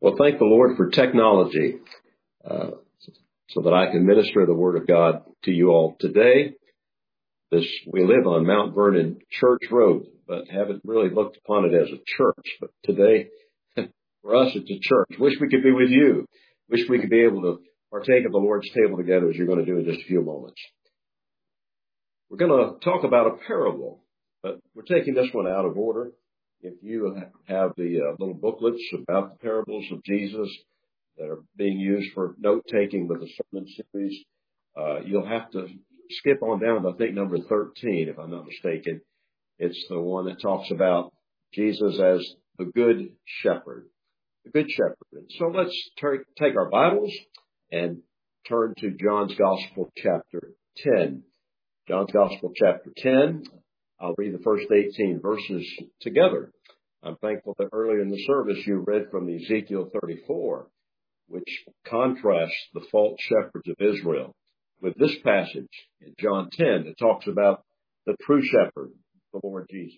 Well, thank the Lord for technology so that I can minister the Word of God to you all today. We live on Mount Vernon Church Road, but haven't really looked upon it as a church. But today, for us, it's a church. Wish we could be with you. Wish we could be able to partake of the Lord's table together as you're going to do in just a few moments. We're going to talk about a parable, but we're taking this one out of order. If you have the little booklets about the parables of Jesus that are being used for note-taking with the sermon series, you'll have to skip on down to, I think, number 13, if I'm not mistaken. It's the one that talks about Jesus as the Good Shepherd. The Good Shepherd. And so let's take our Bibles and turn to John's Gospel, chapter 10. John's Gospel, chapter 10. I'll read the first 18 verses together. I'm thankful that earlier in the service you read from Ezekiel 34, which contrasts the false shepherds of Israel with this passage in John 10 that talks about the true shepherd, the Lord Jesus,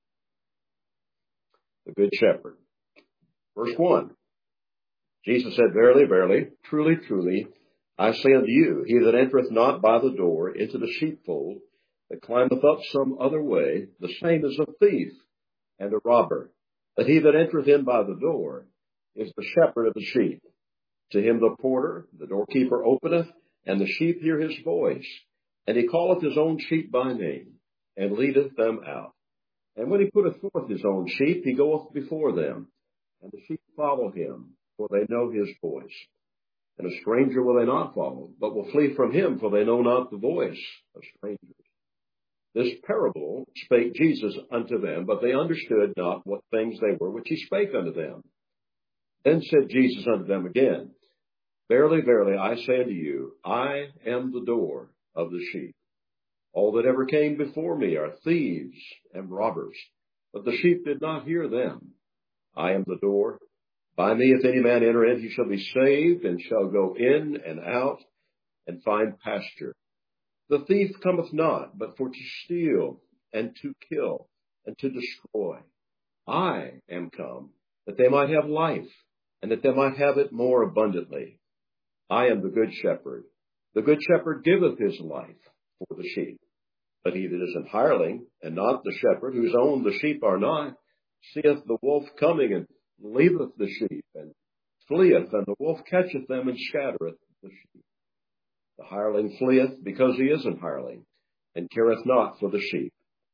the Good Shepherd. Verse 1, Jesus said, Verily, verily, truly, truly, I say unto you, he that entereth not by the door into the sheepfold, that climbeth up some other way, the same is a thief and a robber. But he that entereth in by the door is the shepherd of the sheep. To him the porter, the doorkeeper, openeth, and the sheep hear his voice. And he calleth his own sheep by name, and leadeth them out. And when he putteth forth his own sheep, he goeth before them, and the sheep follow him, for they know his voice. And a stranger will they not follow, but will flee from him, for they know not the voice of strangers. This parable spake Jesus unto them, but they understood not what things they were which he spake unto them. Then said Jesus unto them again, Verily, verily, I say unto you, I am the door of the sheep. All that ever came before me are thieves and robbers, but the sheep did not hear them. I am the door. By me, if any man enter in, he shall be saved, and shall go in and out, and find pasture. The thief cometh not, but for to steal, and to kill, and to destroy. I am come, that they might have life, and that they might have it more abundantly. I am the good shepherd. The good shepherd giveth his life for the sheep. But he that is an hireling, and not the shepherd, whose own the sheep are not, seeth the wolf coming, and leaveth the sheep, and fleeth, and the wolf catcheth them, and scattereth the sheep. The hireling fleeth, because he is an hireling, and careth not for the sheep.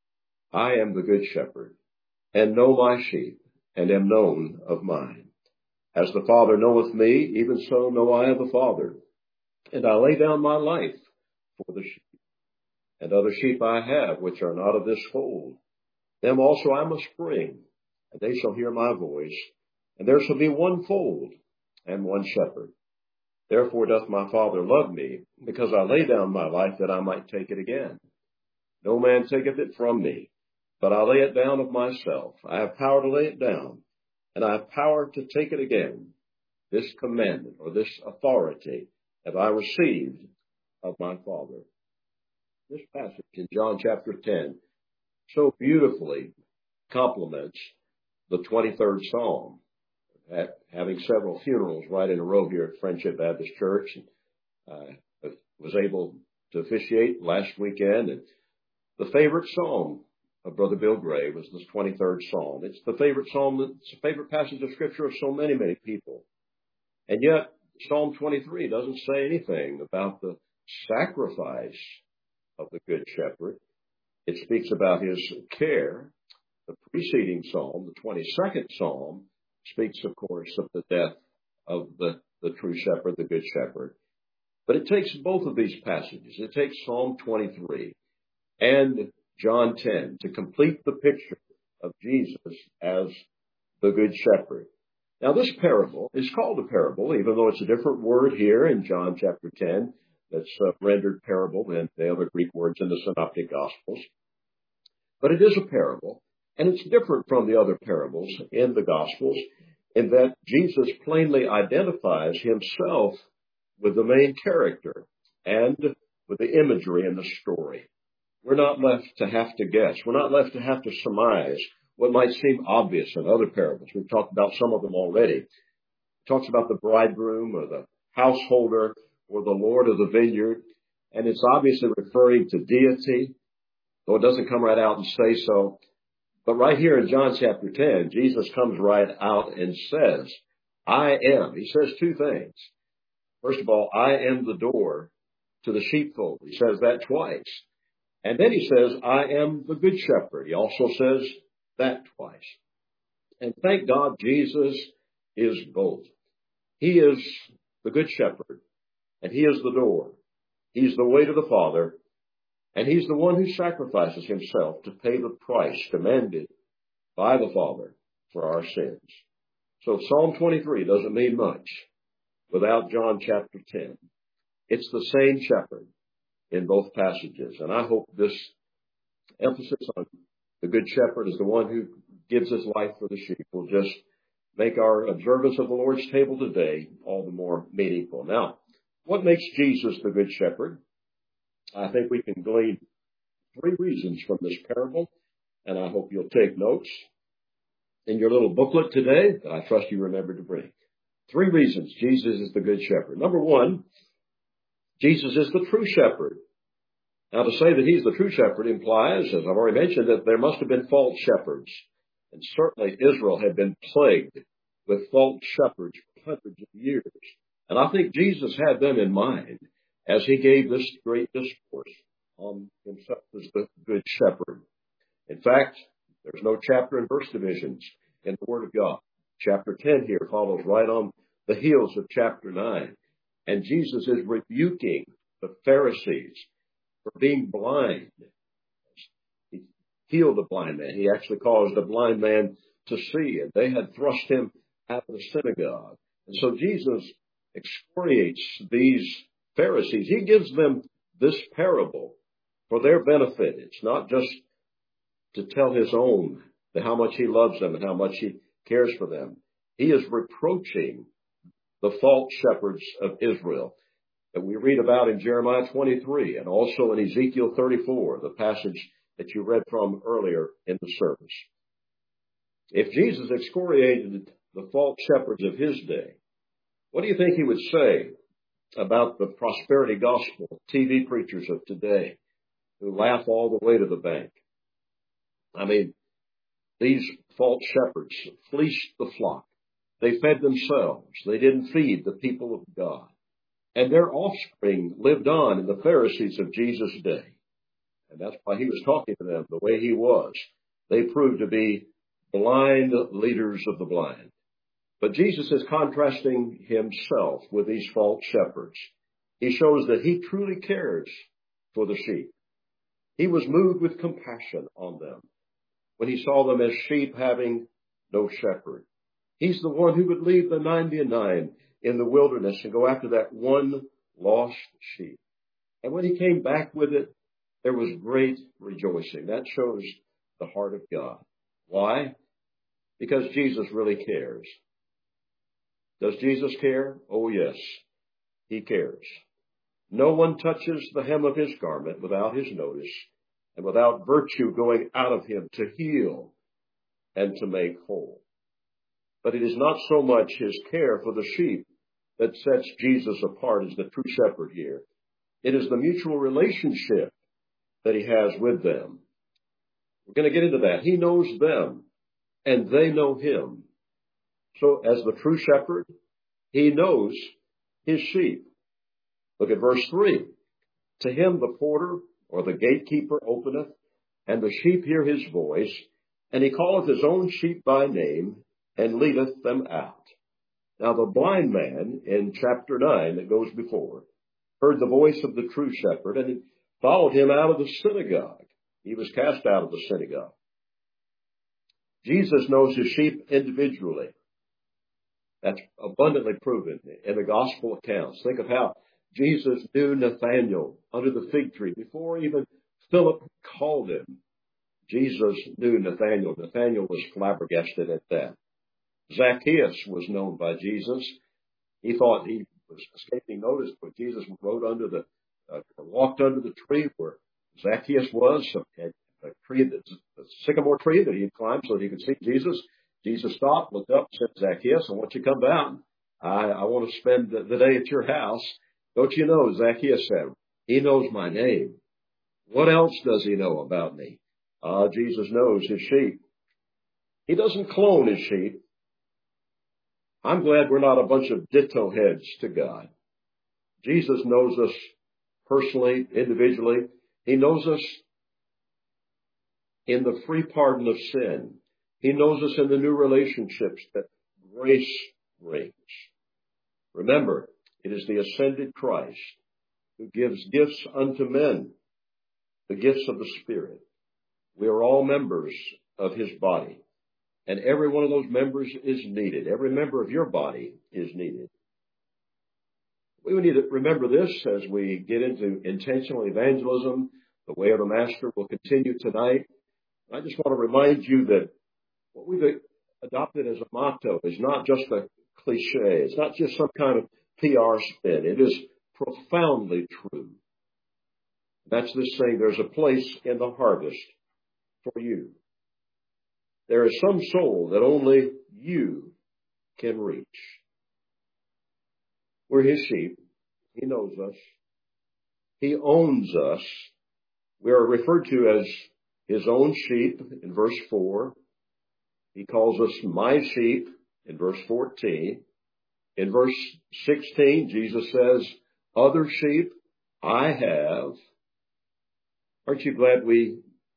I am the good shepherd, and know my sheep, and am known of mine. As the Father knoweth me, even so know I of the Father. And I lay down my life for the sheep. And other sheep I have, which are not of this fold. Them also I must bring, and they shall hear my voice. And there shall be one fold, and one shepherd. Therefore doth my Father love me, because I lay down my life that I might take it again. No man taketh it from me, but I lay it down of myself. I have power to lay it down, and I have power to take it again. This commandment, or this authority, have I received of my Father. This passage in John chapter 10 so beautifully complements the 23rd Psalm. Having several funerals right in a row here at Friendship Baptist Church, and was able to officiate last weekend. And the favorite psalm of Brother Bill Gray was this 23rd Psalm. It's the favorite psalm, it's a favorite passage of Scripture of so many, many people. And yet, Psalm 23 doesn't say anything about the sacrifice of the Good Shepherd. It speaks about his care. The preceding psalm, the 22nd Psalm, speaks, of course, of the death of the true shepherd, the Good Shepherd. But it takes both of these passages. It takes Psalm 23 and John 10 to complete the picture of Jesus as the Good Shepherd. Now, this parable is called a parable, even though it's a different word here in John chapter 10 that's rendered parable than the other Greek words in the Synoptic Gospels. But it is a parable. And it's different from the other parables in the Gospels in that Jesus plainly identifies himself with the main character and with the imagery in the story. We're not left to have to guess. We're not left to have to surmise what might seem obvious in other parables. We've talked about some of them already. It talks about the bridegroom or the householder or the Lord of the vineyard. And it's obviously referring to deity, though it doesn't come right out and say so. But right here in John chapter 10, Jesus comes right out and says, I am. He says two things. First of all, I am the door to the sheepfold. He says that twice. And then he says, I am the good shepherd. He also says that twice. And thank God Jesus is both. He is the good shepherd, and he is the door. He's the way to the Father, and he's the one who sacrifices himself to pay the price demanded by the Father for our sins. So Psalm 23 doesn't mean much without John chapter 10. It's the same shepherd in both passages. And I hope this emphasis on the good shepherd is the one who gives his life for the sheep will just make our observance of the Lord's table today all the more meaningful. Now, what makes Jesus the good shepherd? I think we can glean three reasons from this parable, and I hope you'll take notes in your little booklet today that I trust you remember to bring. Three reasons Jesus is the good shepherd. Number one, Jesus is the true shepherd. Now, to say that he's the true shepherd implies, as I've already mentioned, that there must have been false shepherds. And certainly Israel had been plagued with false shepherds for hundreds of years. And I think Jesus had them in mind as he gave this great discourse on himself as the good shepherd. In fact, there's no chapter and verse divisions in the Word of God. Chapter 10 here follows right on the heels of chapter 9. And Jesus is rebuking the Pharisees for being blind. He healed a blind man. He actually caused a blind man to see, and they had thrust him out of the synagogue. And so Jesus excoriates these Pharisees. He gives them this parable for their benefit. It's not just to tell his own how much he loves them and how much he cares for them. He is reproaching the false shepherds of Israel that we read about in Jeremiah 23 and also in Ezekiel 34, the passage that you read from earlier in the service. If Jesus excoriated the false shepherds of his day, what do you think he would say about the prosperity gospel TV preachers of today who laugh all the way to the bank? I mean, these false shepherds fleeced the flock. They fed themselves. They didn't feed the people of God. And their offspring lived on in the Pharisees of Jesus' day. And that's why he was talking to them the way he was. They proved to be blind leaders of the blind. But Jesus is contrasting himself with these false shepherds. He shows that he truly cares for the sheep. He was moved with compassion on them when he saw them as sheep having no shepherd. He's the one who would leave the 99 in the wilderness and go after that one lost sheep. And when he came back with it, there was great rejoicing. That shows the heart of God. Why? Because Jesus really cares. Does Jesus care? Oh, yes, he cares. No one touches the hem of his garment without his notice and without virtue going out of him to heal and to make whole. But it is not so much his care for the sheep that sets Jesus apart as the true shepherd here. It is the mutual relationship that he has with them. We're going to get into that. He knows them and they know him. So as the true shepherd, he knows his sheep. Look at verse 3. To him the porter or the gatekeeper openeth, and the sheep hear his voice, and he calleth his own sheep by name, and leadeth them out. Now the blind man in chapter 9 that goes before heard the voice of the true shepherd, and he followed him out of the synagogue. He was cast out of the synagogue. Jesus knows his sheep individually. That's abundantly proven in the gospel accounts. Think of how Jesus knew Nathanael under the fig tree before even Philip called him. Jesus knew Nathanael. Nathanael was flabbergasted at that. Zacchaeus was known by Jesus. He thought he was escaping notice, but Jesus walked under the tree where Zacchaeus was, a tree, a sycamore tree that he had climbed so that he could see Jesus. Jesus stopped, looked up, said, Zacchaeus, I want you to come down. I want to spend the day at your house. Don't you know, Zacchaeus said, he knows my name. What else does he know about me? Jesus knows his sheep. He doesn't clone his sheep. I'm glad we're not a bunch of ditto heads to God. Jesus knows us personally, individually. He knows us in the free pardon of sin. He knows us in the new relationships that grace brings. Remember, it is the ascended Christ who gives gifts unto men, the gifts of the Spirit. We are all members of his body, and every one of those members is needed. Every member of your body is needed. We need to remember this as we get into intentional evangelism. The way of the Master will continue tonight. I just want to remind you that what we've adopted as a motto is not just a cliche. It's not just some kind of PR spin. It is profoundly true. That's this saying, there's a place in the harvest for you. There is some soul that only you can reach. We're his sheep. He knows us. He owns us. We are referred to as his own sheep in verse 4. He calls us my sheep in verse 14. In verse 16, Jesus says, other sheep I have. Aren't you glad we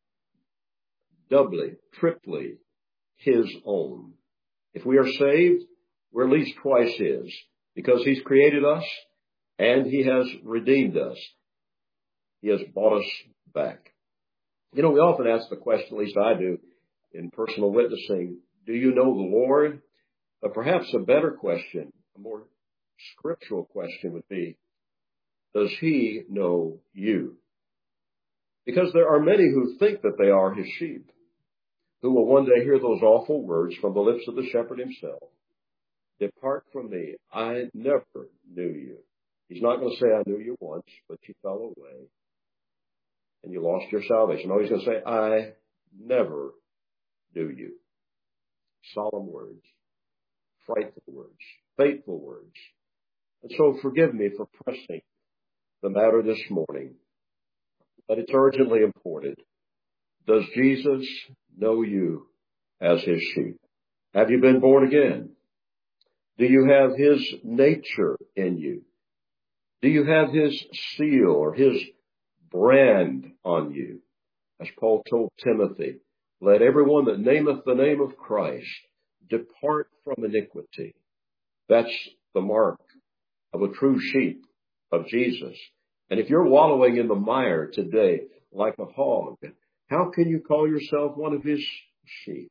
doubly, triply his own? If we are saved, we're at least twice his, because he's created us and he has redeemed us. He has bought us back. You know, we often ask the question, at least I do, in personal witnessing, do you know the Lord? But perhaps a better question, a more scriptural question would be, does he know you? Because there are many who think that they are his sheep, who will one day hear those awful words from the lips of the shepherd himself. Depart from me, I never knew you. He's not going to say, I knew you once, but you fell away and you lost your salvation. No, he's going to say, I never knew you. Solemn words, frightful words, fateful words. And so forgive me for pressing the matter this morning, but it's urgently important. Does Jesus know you as his sheep? Have you been born again? Do you have his nature in you? Do you have his seal or his brand on you? As Paul told Timothy, let everyone that nameth the name of Christ depart from iniquity. That's the mark of a true sheep of Jesus. And if you're wallowing in the mire today like a hog, how can you call yourself one of his sheep?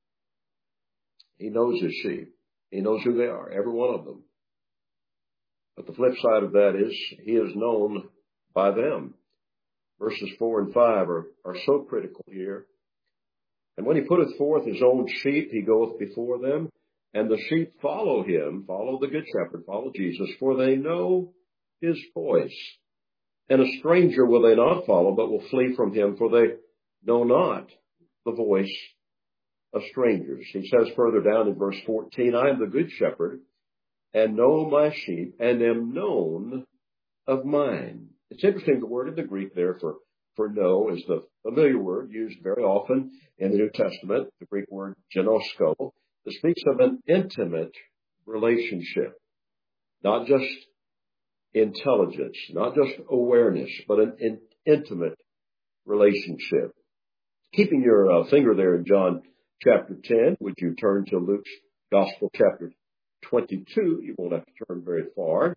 He knows his sheep. He knows who they are, every one of them. But the flip side of that is he is known by them. Verses 4 and 5 are so critical here. And when he putteth forth his own sheep, he goeth before them, and the sheep follow him, follow the good shepherd, follow Jesus, for they know his voice. And a stranger will they not follow, but will flee from him, for they know not the voice of strangers. He says further down in verse 14, I am the good shepherd, and know my sheep, and am known of mine. It's interesting, the word in the Greek there for know is the familiar word used very often in the New Testament, the Greek word genosko, that speaks of an intimate relationship, not just intelligence, not just awareness, but an intimate relationship. Keeping your finger there in John chapter 10, would you turn to Luke's Gospel chapter 22? You won't have to turn very far.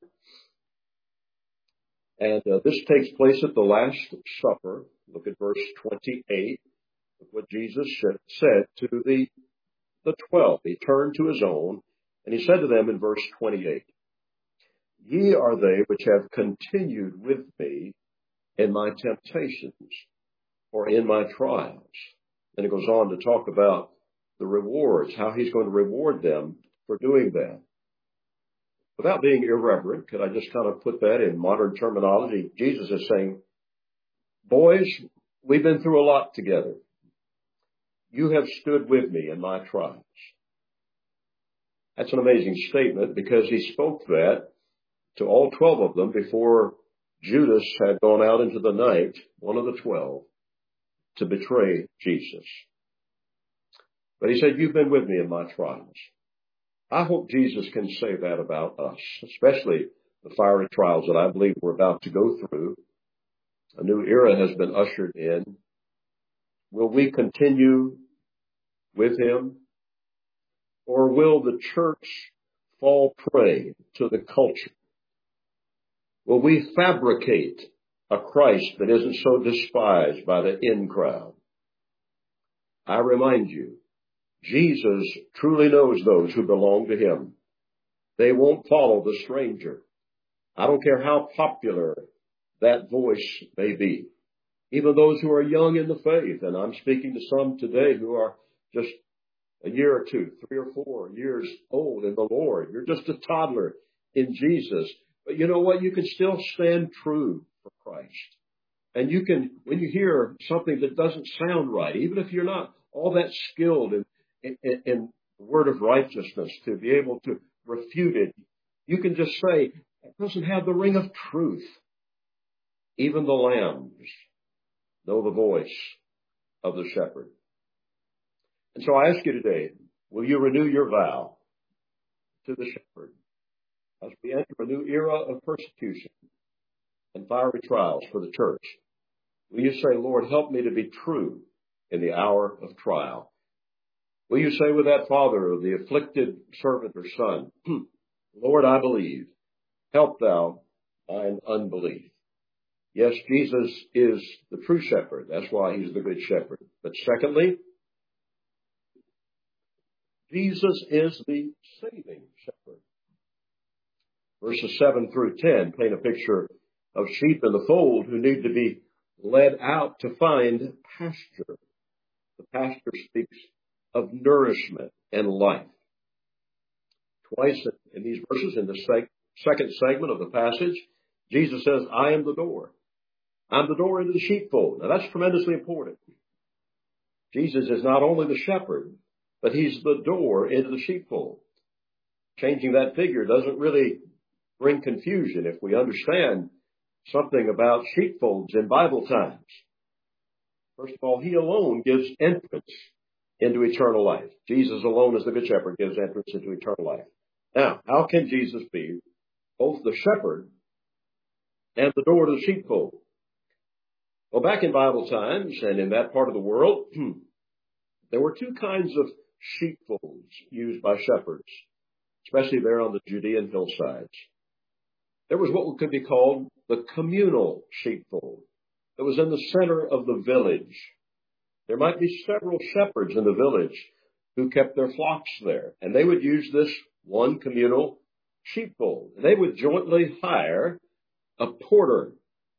And this takes place at the Last Supper. Look at verse 28 of what Jesus said to the 12. He turned to his own, and he said to them in verse 28, Ye are they which have continued with me in my temptations or in my trials. Then it goes on to talk about the rewards, how he's going to reward them for doing that. Without being irreverent, could I just kind of put that in modern terminology? Jesus is saying, boys, we've been through a lot together. You have stood with me in my trials. That's an amazing statement because he spoke that to all 12 of them before Judas had gone out into the night, one of the 12, to betray Jesus. But he said, you've been with me in my trials. I hope Jesus can say that about us, especially the fiery trials that I believe we're about to go through. A new era has been ushered in. Will we continue with him? Or will the church fall prey to the culture? Will we fabricate a Christ that isn't so despised by the in crowd? I remind you, Jesus truly knows those who belong to him. They won't follow the stranger. I don't care how popular that voice may be. Even those who are young in the faith, and I'm speaking to some today who are just a year or two, 3 or 4 years old in the Lord. You're just a toddler in Jesus. But you know what? You can still stand true for Christ. And you can, when you hear something that doesn't sound right, even if you're not all that skilled in the word of righteousness to be able to refute it, you can just say, it doesn't have the ring of truth. Even the lambs know the voice of the shepherd. And so I ask you today, will you renew your vow to the shepherd as we enter a new era of persecution and fiery trials for the church? Will you say, Lord, help me to be true in the hour of trial? Will you say with that father of the afflicted servant or son, Lord, I believe, help thou mine unbelief. Yes, Jesus is the true shepherd. That's why he's the good shepherd. But secondly, Jesus is the saving shepherd. Verses 7 through 10 paint a picture of sheep in the fold who need to be led out to find pasture. The pasture speaks of nourishment and life. Twice in these verses, in the second segment of the passage, Jesus says, I am the door. I'm the door into the sheepfold. Now that's tremendously important. Jesus is not only the shepherd, but he's the door into the sheepfold. Changing that figure doesn't really bring confusion if we understand something about sheepfolds in Bible times. First of all, he alone gives entrance into eternal life. Jesus alone as the good shepherd gives entrance into eternal life. Now, how can Jesus be both the shepherd and the door to the sheepfold? Well, back in Bible times and in that part of the world, there were two kinds of sheepfolds used by shepherds, especially there on the Judean hillsides. There was what could be called the communal sheepfold that was in the center of the village. There might be several shepherds in the village who kept their flocks there, and they would use this one communal sheepfold. They would jointly hire a porter,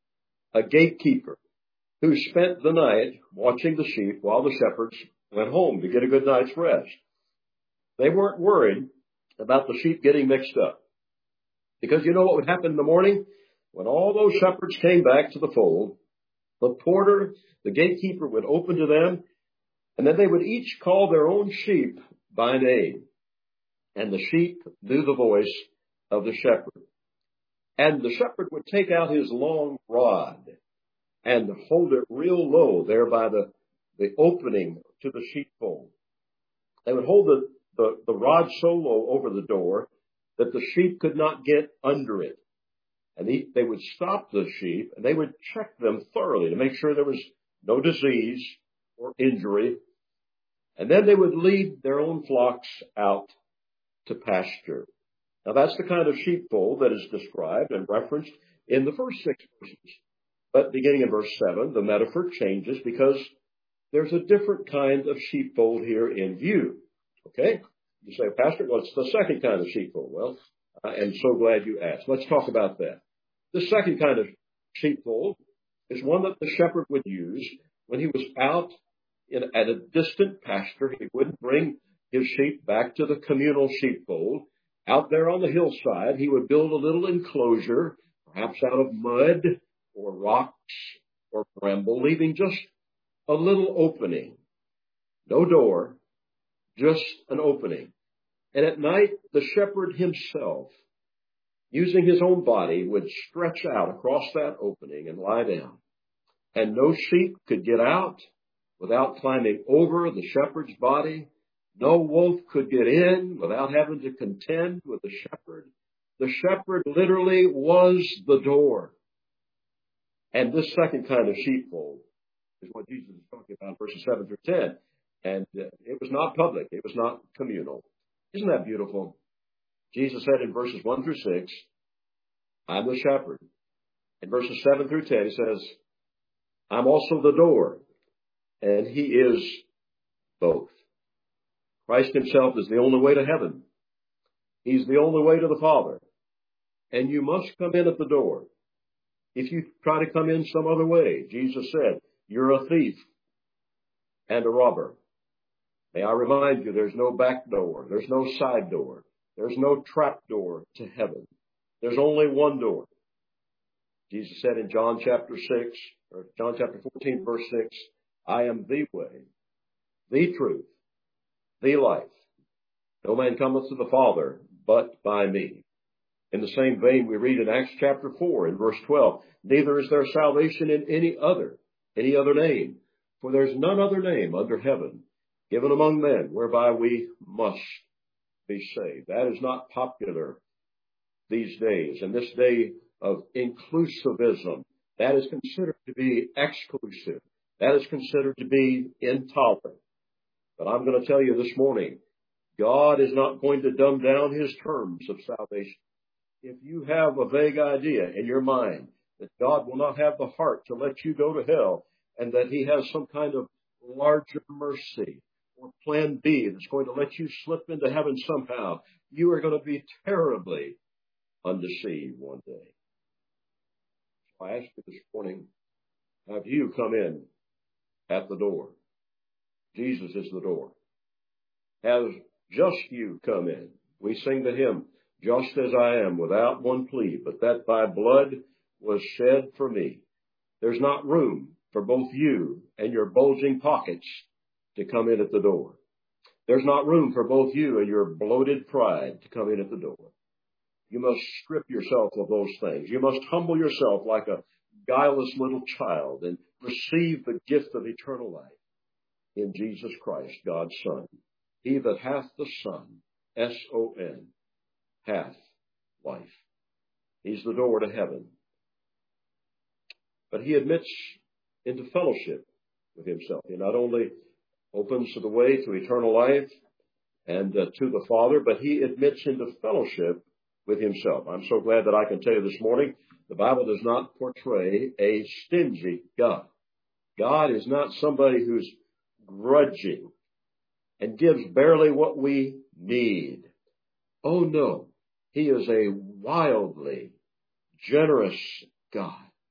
a gatekeeper, who spent the night watching the sheep while the shepherds went home to get a good night's rest. They weren't worried about the sheep getting mixed up. Because you know what would happen in the morning? When all those shepherds came back to the fold, the porter, the gatekeeper would open to them, and then they would each call their own sheep by name. And the sheep knew the voice of the shepherd. And the shepherd would take out his long rod and hold it real low there by the opening to the sheepfold. They would hold the rod so low over the door that the sheep could not get under it. And they would stop the sheep and they would check them thoroughly to make sure there was no disease or injury. And then they would lead their own flocks out to pasture. Now that's the kind of sheepfold that is described and referenced in the first 6 verses. But beginning in verse 7, the metaphor changes because there's a different kind of sheepfold here in view. Okay? You say, Pastor, what's the second kind of sheepfold? Well, I am so glad you asked. Let's talk about that. The second kind of sheepfold is one that the shepherd would use when he was out at a distant pasture. He wouldn't bring his sheep back to the communal sheepfold. Out there on the hillside, he would build a little enclosure, perhaps out of mud or rocks or bramble, leaving just a little opening. No door, just an opening. And at night, the shepherd himself, using his own body, would stretch out across that opening and lie down. And no sheep could get out without climbing over the shepherd's body. No wolf could get in without having to contend with the shepherd. The shepherd literally was the door. And this second kind of sheepfold is what Jesus is talking about, verses 7 through 10. And it was not public. It was not communal. Isn't that beautiful? Jesus said in verses 1 through 6, I'm the shepherd. In verses 7 through 10, he says, I'm also the door. And he is both. Christ himself is the only way to heaven. He's the only way to the Father. And you must come in at the door. If you try to come in some other way, Jesus said, you're a thief and a robber. May I remind you, there's no back door. There's no side door. There's no trap door to heaven. There's only one door. Jesus said in John chapter 14, verse 6, I am the way, the truth, the life. No man cometh to the Father but by me. In the same vein, we read in Acts chapter 4 in verse 12, neither is there salvation in any other name, for there's none other name under heaven given among men whereby we must be saved. That is not popular these days. In this day of inclusivism, that is considered to be exclusive. That is considered to be intolerant. But I'm going to tell you this morning, God is not going to dumb down his terms of salvation. If you have a vague idea in your mind that God will not have the heart to let you go to hell and that he has some kind of larger mercy or plan B that's going to let you slip into heaven somehow, you are going to be terribly undeceived one day. So I ask you this morning, have you come in at the door? Jesus is the door. Has just you come in? We sing the hymn, just as I am, without one plea, but that thy blood was shed for me. There's not room for both you and your bulging pockets to come in at the door. There's not room for both you and your bloated pride to come in at the door. You must strip yourself of those things. You must humble yourself like a guileless little child and receive the gift of eternal life in Jesus Christ, God's Son. He that hath the Son, S-O-N, hath life. He's the door to heaven. But he admits into fellowship with himself. He not only opens the way to eternal life and to the Father, but he admits into fellowship with himself. I'm so glad that I can tell you this morning, the Bible does not portray a stingy God. God is not somebody who's grudging and gives barely what we need. Oh no, he is a wildly generous God.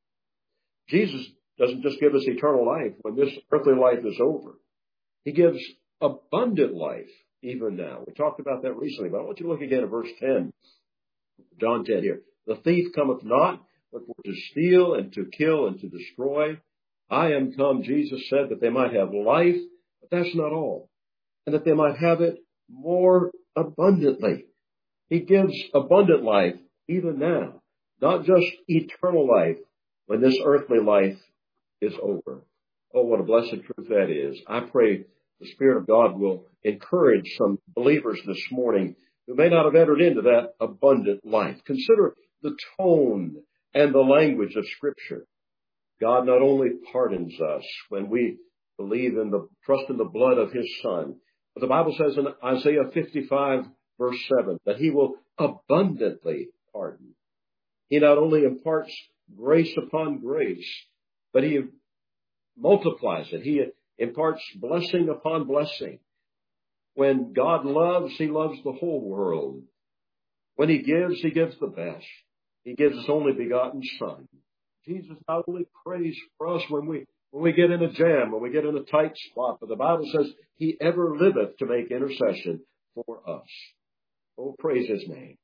Jesus doesn't just give us eternal life when this earthly life is over. He gives abundant life even now. We talked about that recently, but I want you to look again at verse 10. John 10 here. The thief cometh not, but for to steal and to kill and to destroy. I am come, Jesus said, that they might have life, but that's not all. And that they might have it more abundantly. He gives abundant life even now, not just eternal life when this earthly life is over. Oh, what a blessed truth that is. I pray the Spirit of God will encourage some believers this morning who may not have entered into that abundant life. Consider the tone and the language of Scripture. God not only pardons us when we believe in trust in the blood of his Son, but the Bible says in Isaiah 55 verse 7 that he will abundantly pardon. He not only imparts grace upon grace, but he multiplies it. He imparts blessing upon blessing. When God loves, he loves the whole world. When he gives the best. He gives his only begotten Son. Jesus not only prays for us when we get in a jam, when we get in a tight spot, but the Bible says he ever liveth to make intercession for us. Oh, praise his name.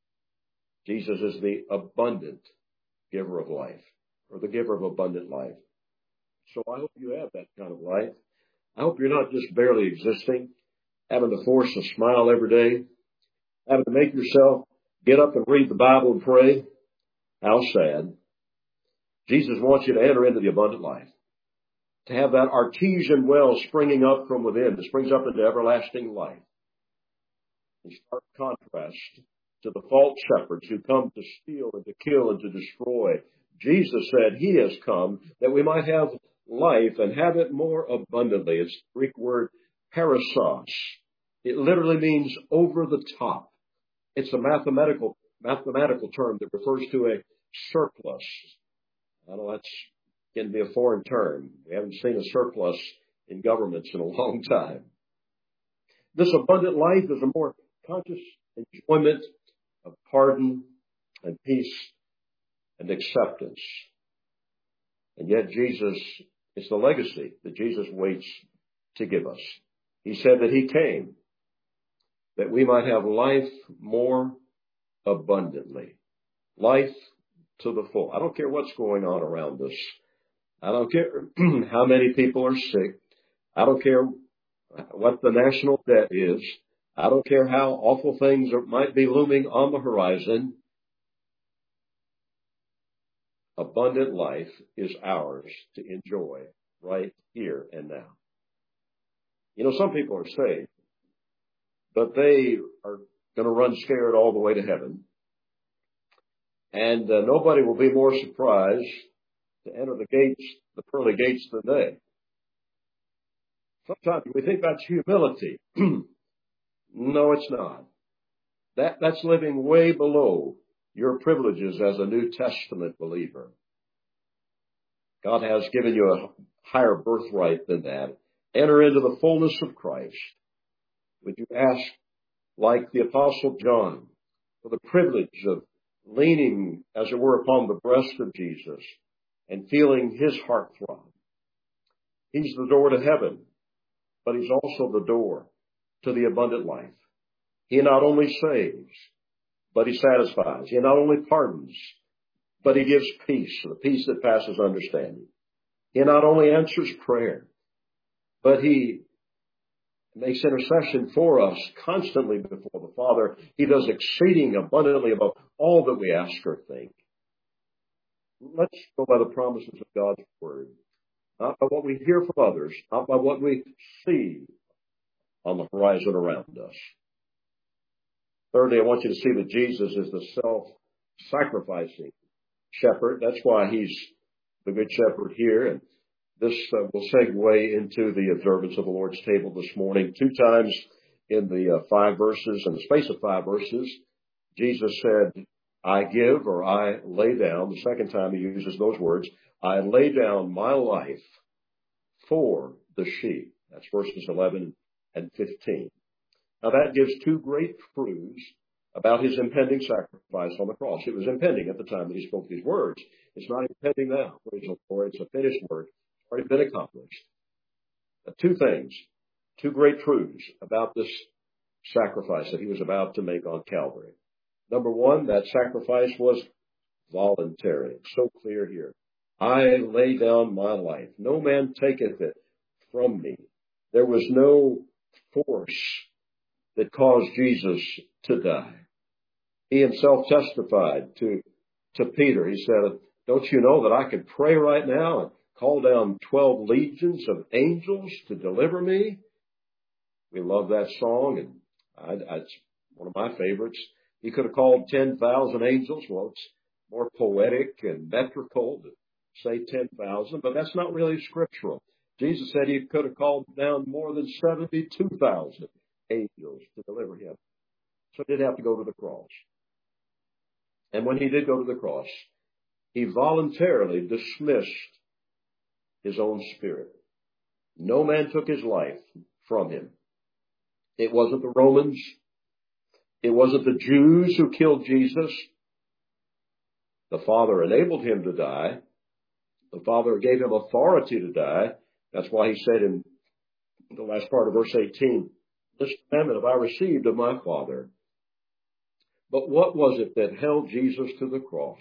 Jesus is the abundant giver of life, or the giver of abundant life. So I hope you have that kind of life. I hope you're not just barely existing, having to force a smile every day. Having to make yourself get up and read the Bible and pray? How sad. Jesus wants you to enter into the abundant life. To have that artesian well springing up from within, that springs up into everlasting life. In stark contrast to the false shepherds who come to steal and to kill and to destroy, Jesus said he has come that we might have life and have it more abundantly. It's the Greek word perissos. It literally means over the top. It's a mathematical term that refers to a surplus. I know that's can be a foreign term. We haven't seen a surplus in governments in a long time. This abundant life is a more conscious enjoyment of pardon and peace and acceptance. And yet Jesus, it's the legacy that Jesus waits to give us. He said that he came that we might have life more abundantly. Life to the full. I don't care what's going on around us. I don't care how many people are sick. I don't care what the national debt is. I don't care how awful things might be looming on the horizon. Abundant life is ours to enjoy right here and now. You know, some people are saved, but they are going to run scared all the way to heaven. And nobody will be more surprised to enter the gates, the pearly gates, than they. Sometimes we think that's humility. No, it's not. That's living way below your privileges as a New Testament believer. God has given you a higher birthright than that. Enter into the fullness of Christ. Would you ask, like the Apostle John, for the privilege of leaning, as it were, upon the breast of Jesus and feeling his heart throb? He's the door to heaven, but he's also the door to the abundant life. He not only saves, but he satisfies. He not only pardons, but he gives peace, the peace that passes understanding. He not only answers prayer, but he makes intercession for us constantly before the Father. He does exceeding abundantly above all that we ask or think. Let's go by the promises of God's Word, not by what we hear from others, not by what we see on the horizon around us. Thirdly, I want you to see that Jesus is the self-sacrificing shepherd. That's why he's the good shepherd here. And this will segue into the observance of the Lord's table this morning. 2 times in the 5 verses, in the space of 5 verses, Jesus said, I give, or I lay down. The second time he uses those words, I lay down my life for the sheep. That's verses 11 and 15. Now that gives 2 great truths about his impending sacrifice on the cross. It was impending at the time that he spoke these words. It's not impending now. Praise the Lord. It's a finished work. It's already been accomplished. 2 things, 2 great truths about this sacrifice that he was about to make on Calvary. Number 1, that sacrifice was voluntary. It's so clear here. I lay down my life. No man taketh it from me. There was no force that caused Jesus to die. He himself testified to Peter. He said, don't you know that I could pray right now and call down 12 legions of angels to deliver me? We love that song, and it's one of my favorites. He could have called 10,000 angels. Well, it's more poetic and metrical to say 10,000, but that's not really scriptural. Jesus said he could have called down more than 72,000 angels to deliver him. So he did have to go to the cross. And when he did go to the cross, he voluntarily dismissed his own spirit. No man took his life from him. It wasn't the Romans. It wasn't the Jews who killed Jesus. The Father enabled him to die. The Father gave him authority to die. That's why he said in the last part of verse 18, this commandment have I received of my Father. But what was it that held Jesus to the cross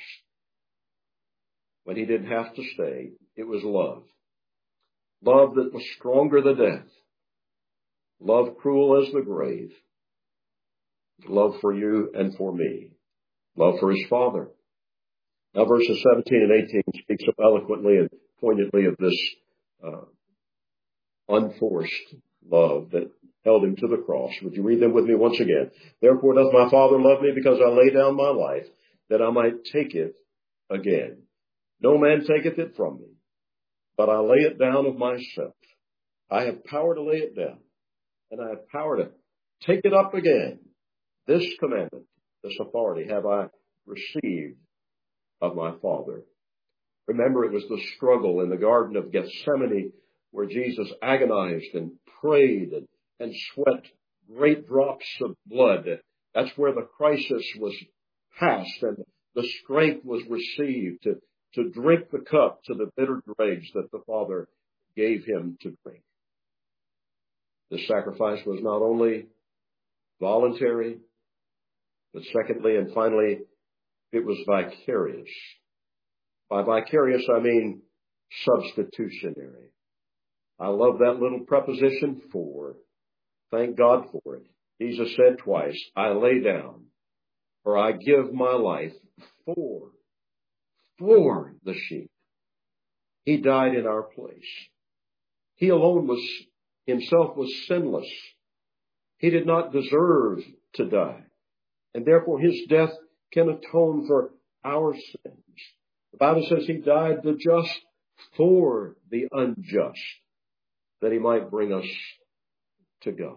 when he didn't have to stay? It was love. Love that was stronger than death. Love cruel as the grave. love for you and for me, love for his Father. Now verses 17 and 18 speak so eloquently and poignantly of this unforced love that held him to the cross. Would you read them with me once again? Therefore doth my Father love me, because I lay down my life, that I might take it again. No man taketh it from me, but I lay it down of myself. I have power to lay it down, and I have power to take it up again. This commandment, this authority have I received of my Father. Remember, it was the struggle in the Garden of Gethsemane where Jesus agonized and prayed and sweat great drops of blood. That's where the crisis was passed and the strength was received to drink the cup to the bitter dregs that the Father gave him to drink. This sacrifice was not only voluntary, but secondly and finally, it was vicarious. By vicarious, I mean substitutionary. I love that little preposition for. Thank God for it. Jesus said twice, I lay down, or I give my life for the sheep. He died in our place. He alone himself was sinless. He did not deserve to die, and therefore his death can atone for our sins. The Bible says he died the just for the unjust, that he might bring us to God.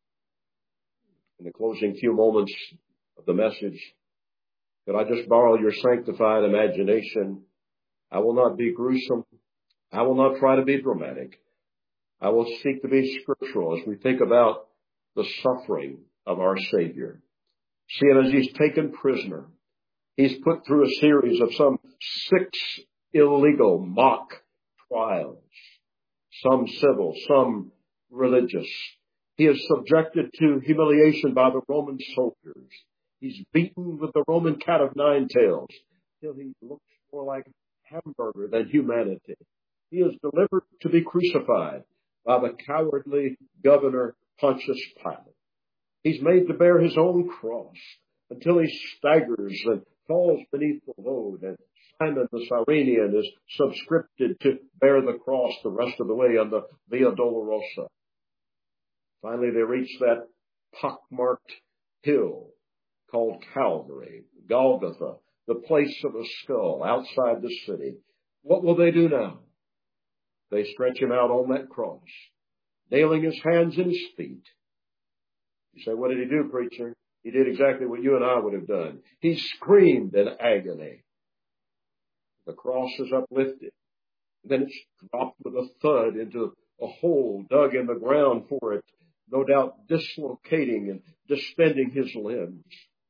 In the closing few moments of the message, could I just borrow your sanctified imagination? I will not be gruesome. I will not try to be dramatic. I will seek to be scriptural as we think about the suffering of our Savior. See it as he's taken prisoner. He's put through a series of some 6 illegal mock trials, some civil, some religious. He is subjected to humiliation by the Roman soldiers. He's beaten with the Roman cat of 9 tails till he looks more like hamburger than humanity. He is delivered to be crucified by the cowardly governor Pontius Pilate. He's made to bear his own cross until he staggers and falls beneath the load, and Simon the Cyrenian is subscripted to bear the cross the rest of the way on the Via Dolorosa. Finally, they reach that pockmarked hill called Calvary, Golgotha, the place of a skull outside the city. What will they do now? They stretch him out on that cross, nailing his hands and his feet. You say, what did he do, preacher? He did exactly what you and I would have done. He screamed in agony. The cross is uplifted. And then it's dropped with a thud into a hole dug in the ground for it, no doubt dislocating and distending his limbs.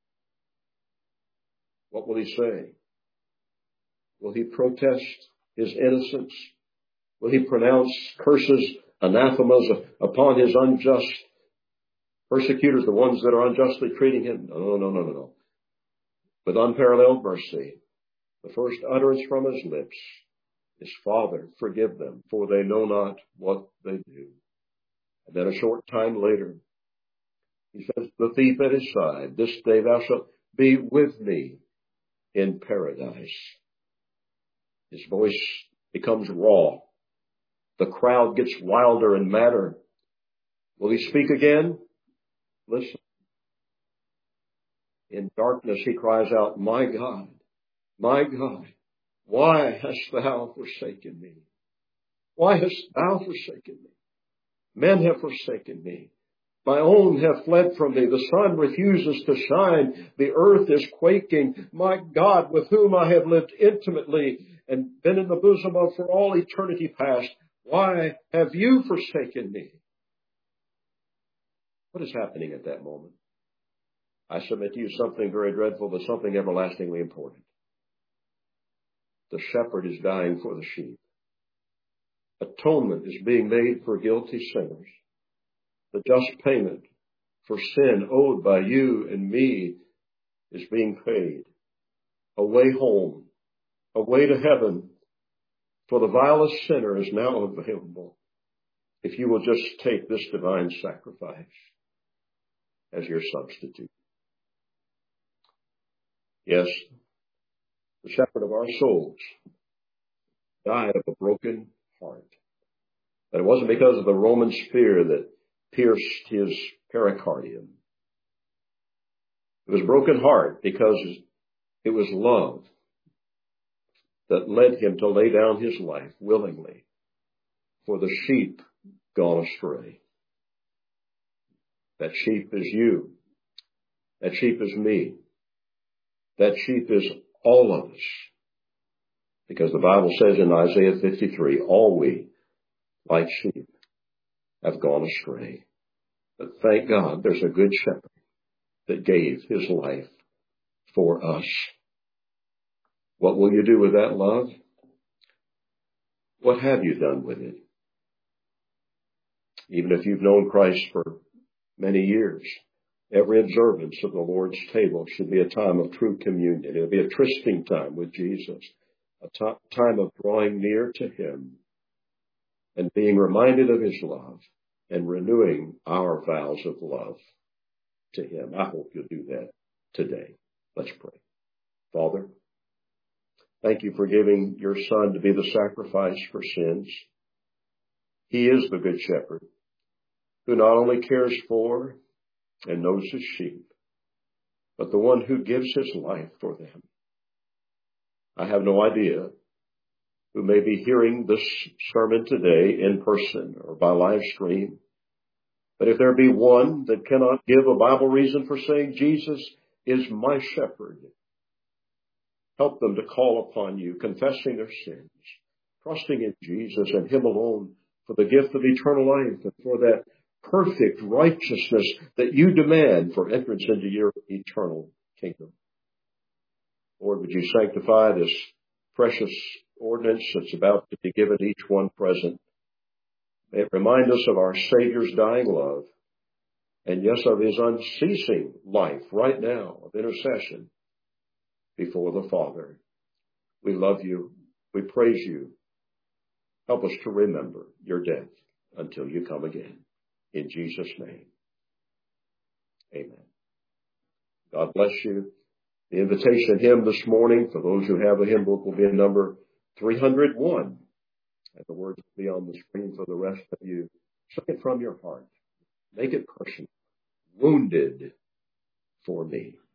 What will he say? Will he protest his innocence? Will he pronounce curses, anathemas upon his unjust persecutors, the ones that are unjustly treating him? No. With unparalleled mercy, the first utterance from his lips is, Father, forgive them, for they know not what they do. And then a short time later, he says to the thief at his side, this day thou shalt be with me in paradise. His voice becomes raw. The crowd gets wilder and madder. Will he speak again? Listen. In darkness he cries out, my God, why hast thou forsaken me? Why hast thou forsaken me? Men have forsaken me. My own have fled from me. The sun refuses to shine. The earth is quaking. My God, with whom I have lived intimately and been in the bosom of for all eternity past, why have you forsaken me? What is happening at that moment? I submit to you something very dreadful, but something everlastingly important. The shepherd is dying for the sheep. Atonement is being made for guilty sinners. The just payment for sin owed by you and me is being paid. A way home, a way to heaven for the vilest sinner is now available if you will just take this divine sacrifice as your substitute. Yes, the shepherd of our souls died of a broken heart. But it wasn't because of the Roman spear that pierced his pericardium. It was a broken heart because it was love that led him to lay down his life willingly for the sheep gone astray. That sheep is you. That sheep is me. That sheep is all of us. Because the Bible says in Isaiah 53, all we, like sheep, have gone astray. But thank God there's a good shepherd that gave his life for us. What will you do with that love? What have you done with it? Even if you've known Christ for many years, every observance of the Lord's table should be a time of true communion. It'll be a trysting time with Jesus, a time of drawing near to him and being reminded of his love and renewing our vows of love to him. I hope you'll do that today. Let's pray. Father, thank you for giving your Son to be the sacrifice for sins. He is the good shepherd who not only cares for and knows his sheep, but the one who gives his life for them. I have no idea who may be hearing this sermon today in person or by live stream, but if there be one that cannot give a Bible reason for saying Jesus is my shepherd, help them to call upon you, confessing their sins, trusting in Jesus and him alone for the gift of eternal life and for that perfect righteousness that you demand for entrance into your eternal kingdom. Lord, would you sanctify this precious ordinance that's about to be given each one present? May it remind us of our Savior's dying love and, yes, of his unceasing life right now of intercession before the Father. We love you. We praise you. Help us to remember your death until you come again. In Jesus' name, amen. God bless you. The invitation hymn this morning, for those who have a hymn book, will be in number 301. And the words will be on the screen for the rest of you. Sing it from your heart. Make it personal. Wounded for me.